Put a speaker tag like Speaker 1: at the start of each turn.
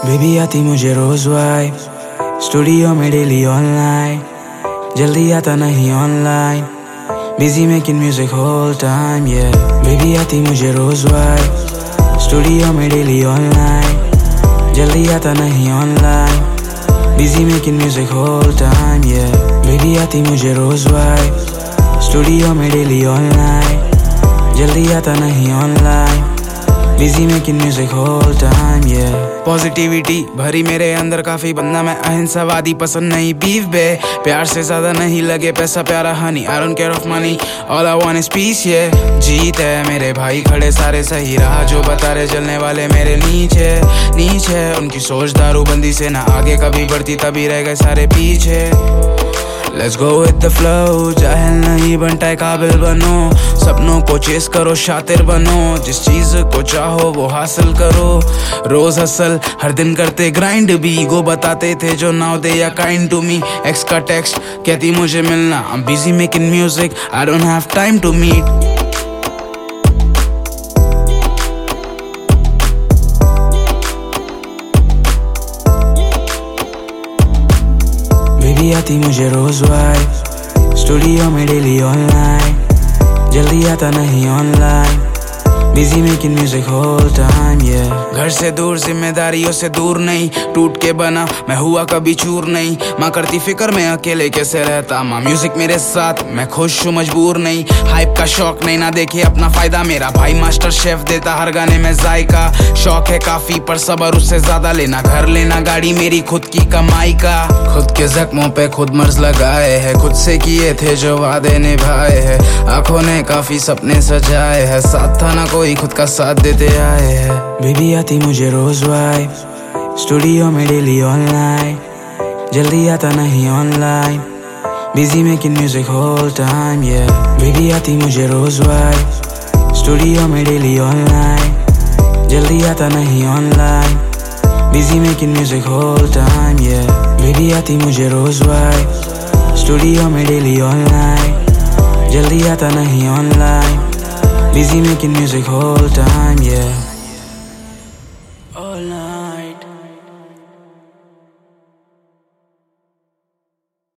Speaker 1: Baby आती मुझे रोज वाइब, स्टूडियो में डेली ऑनलाइन, जल्दी आता नहीं online, busy making music whole time, yeah। Baby आती मुझे रोज वाइब, स्टूडियो में डेली ऑनलाइन, जल्दी आता नहीं online, busy making music whole time, yeah। Baby आती मुझे रोज वाइब, स्टूडियो में डेली ऑनलाइन, जल्दी आता नहीं online, busy making music whole time, yeah। Positivity भरी मेरे अंदर काफी, बंदा मैं अहिंसावादी, पसंद नहीं बीफ बे, प्यार से ज्यादा नहीं लगे पैसा प्यारा honey, I don't care of money, all I want is peace, ये जीत है मेरे भाई खड़े सारे सही, रहा जो बता रहे चलने वाले मेरे नीचे नीचे, उनकी सोच दारूबंदी से ना आगे कभी बढ़ती तभी रह गए सारे पीछे। Let's go with the flow, जाहिल नहीं बनता काबिल बनो, सपनों को चेस करो शातिर बनो, जिस चीज को चाहो वो हासिल करो, रोज हसल हर दिन करते ग्राइंड भी, ईगो बताते थे जो नाउ दे या काइंड टू मी, एक्स का टेक्स्ट कहती मुझे मिलना, I'm busy making music, I don't have time to meet। Baby आती मुझे रोज वाइब, स्टूडियो में डेली ऑनलाइन, जल्दी आता नहीं online, busy making music whole time, yeah। घर से दूर जिम्मेदारियों से दूर नहीं, टूट के बना मैं हुआ कभी चूर नहीं, माँ करती फिक्र में अकेले कैसे रहता, माँ म्यूजिक मेरे साथ मैं खुश हूँ मजबूर नहीं, हाइप का शौक नहीं ना देखे अपना फायदा, मेरा भाई मास्टर शेफ देता हर गाने में जायका, शौक है काफी पर सबर उससे ज्यादा लेना, घर लेना गाड़ी मेरी खुद की कमाई का, खुद के जख्मों पे खुद मर्ज लगाए है, खुद से किए थे जो वादे निभाए है, आंखों ने काफी सपने सजाए है, साथ था ना कोई खुद का साथ देते आए है। बेबी आती मुझे रोज वाइब, स्टूडियो में डेली ऑनलाइन, जल्दी आता नहीं online, busy making music whole time, yeah। Baby आती मुझे रोज वाइब, स्टूडियो में डेली ऑनलाइन, जल्दी आता नहीं online, busy making music whole time, yeah। Baby आती मुझे रोज वाइब, स्टूडियो में डेली ऑनलाइन, जल्दी आता नहीं online, busy making music whole time, yeah।